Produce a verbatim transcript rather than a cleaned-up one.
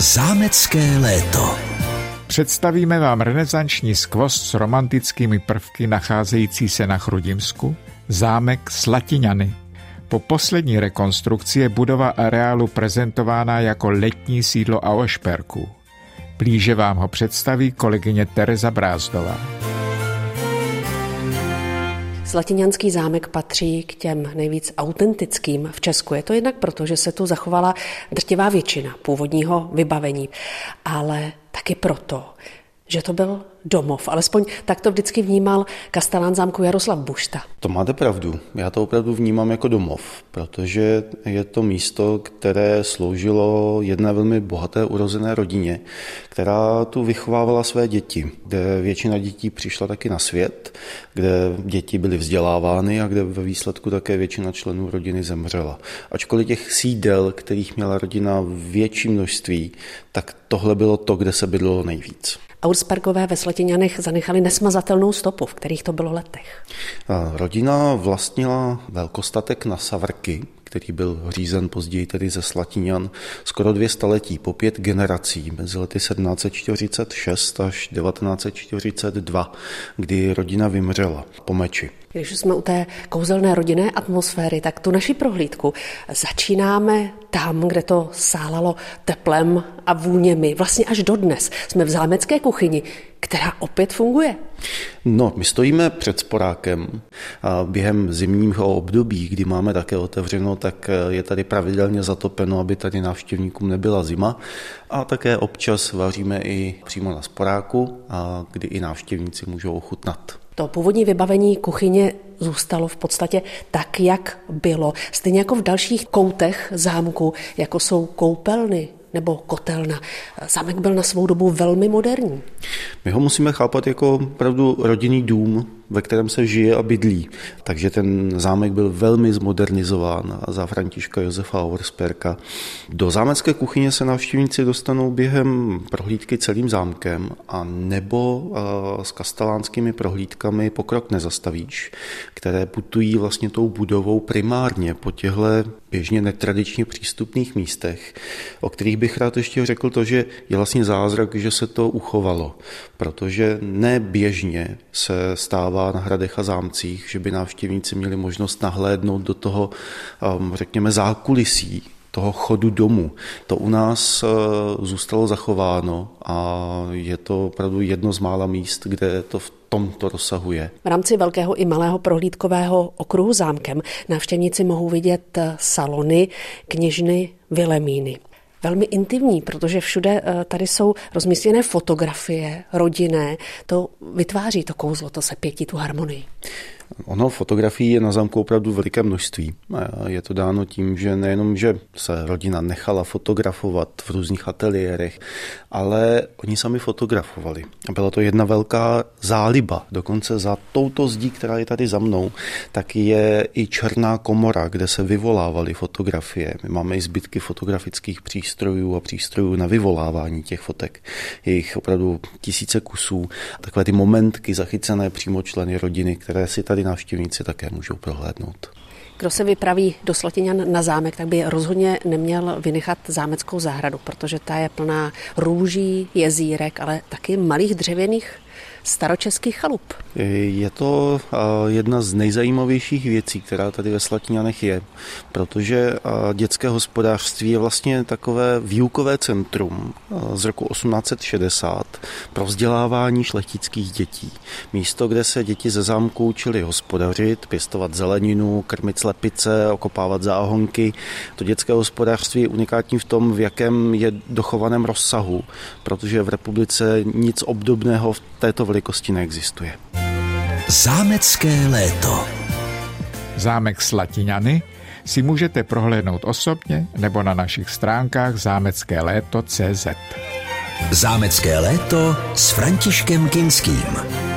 Zámecké léto. Představíme vám renesanční skvost s romantickými prvky nacházející se na Chrudimsku, zámek Slatiňany. Po poslední rekonstrukci je budova areálu prezentována jako letní sídlo Auersperků. Blíže vám ho představí kolegyně Tereza Brázdová. Slatiňanský zámek patří k těm nejvíc autentickým v Česku. Je to jednak proto, že se tu zachovala drtivá většina původního vybavení, ale taky proto, že to byl domov. Alespoň tak to vždycky vnímal kastelán zámku Jaroslav Bušta. To máte pravdu. Já to opravdu vnímám jako domov, protože je to místo, které sloužilo jedné velmi bohaté urozené rodině, která tu vychovávala své děti, kde většina dětí přišla taky na svět, kde děti byly vzdělávány a kde ve výsledku také většina členů rodiny zemřela. Ačkoliv těch sídel, kterých měla rodina větší množství, tak tohle bylo to, kde se bydlelo nejvíc. Auersperkové ve Slatiňanech zanechali nesmazatelnou stopu, v kterých to bylo letech. Rodina vlastnila velkostatek na Savrky, který byl řízen později tedy ze Slatiňan skoro dvě staletí, po pět generací, mezi lety sedmnáct set čtyřicet šest až devatenáct set čtyřicet dva, kdy rodina vymřela po meči. Když už jsme u té kouzelné rodinné atmosféry, tak tu naši prohlídku začínáme tam, kde to sálalo teplem a vůněmi. Vlastně až dodnes jsme v zámecké kuchyni, která opět funguje. No, my stojíme před sporákem a během zimního období, kdy máme také otevřeno, tak je tady pravidelně zatopeno, aby tady návštěvníkům nebyla zima. A také občas vaříme i přímo na sporáku, a kdy i návštěvníci můžou ochutnat. To původní vybavení kuchyně zůstalo v podstatě tak, jak bylo. Stejně jako v dalších koutech zámku, jako jsou koupelny nebo kotelna. Zámek byl na svou dobu velmi moderní. My ho musíme chápat jako opravdu rodinný dům, ve kterém se žije a bydlí. Takže ten zámek byl velmi zmodernizován za Františka Josefa Auersperka. Do zámecké kuchyně se návštěvníci dostanou během prohlídky celým zámkem a nebo s kastelánskými prohlídkami Pokrok nezastavíš, které putují vlastně tou budovou primárně po těchto běžně netradičně přístupných místech, o kterých bych rád ještě řekl to, že je vlastně zázrak, že se to uchovalo, protože ne běžně se stává na hradech a zámcích, že by návštěvníci měli možnost nahlédnout do toho, řekněme, zákulisí toho chodu domů. To u nás zůstalo zachováno a je to opravdu jedno z mála míst, kde to v tomto rozsahu je. V rámci velkého i malého prohlídkového okruhu zámkem návštěvníci mohou vidět salony kněžny Vilemíny. Velmi intimní, protože všude tady jsou rozmístěné fotografie rodinné. To vytváří to kouzlo, to sepětí, tu harmonii. Ono fotografií je na zámku opravdu veliké množství. Je to dáno tím, že nejenom, že se rodina nechala fotografovat v různých ateliérech, ale oni sami fotografovali. Byla to jedna velká záliba. Dokonce za touto zdí, která je tady za mnou, tak je i černá komora, kde se vyvolávaly fotografie. My máme i zbytky fotografických přístrojů a přístrojů na vyvolávání těch fotek. Je jich opravdu tisíce kusů. Takové ty momentky zachycené přímo členy rodiny, které si tady návštěvníci také můžou prohlédnout. Kdo se vypraví do Slatiňan na zámek, tak by rozhodně neměl vynechat zámeckou zahradu, protože ta je plná růží, jezírek, ale taky malých dřevěných staročeských chalup. Je to jedna z nejzajímavějších věcí, která tady ve Slatiňanech je, protože dětské hospodářství je vlastně takové výukové centrum z roku osmnáct set šedesát pro vzdělávání šlechtických dětí. Místo, kde se děti ze zámku učili hospodařit, pěstovat zeleninu, krmit slepice, okopávat záhonky. To dětské hospodářství je unikátní v tom, v jakém je dochovaném rozsahu, protože v republice nic obdobného v této velikosti neexistuje. Zámecké léto. Zámek Slatiňany si můžete prohlédnout osobně nebo na našich stránkách zámecké léto tečka cé zet. Zámecké léto s Františkem Kinským.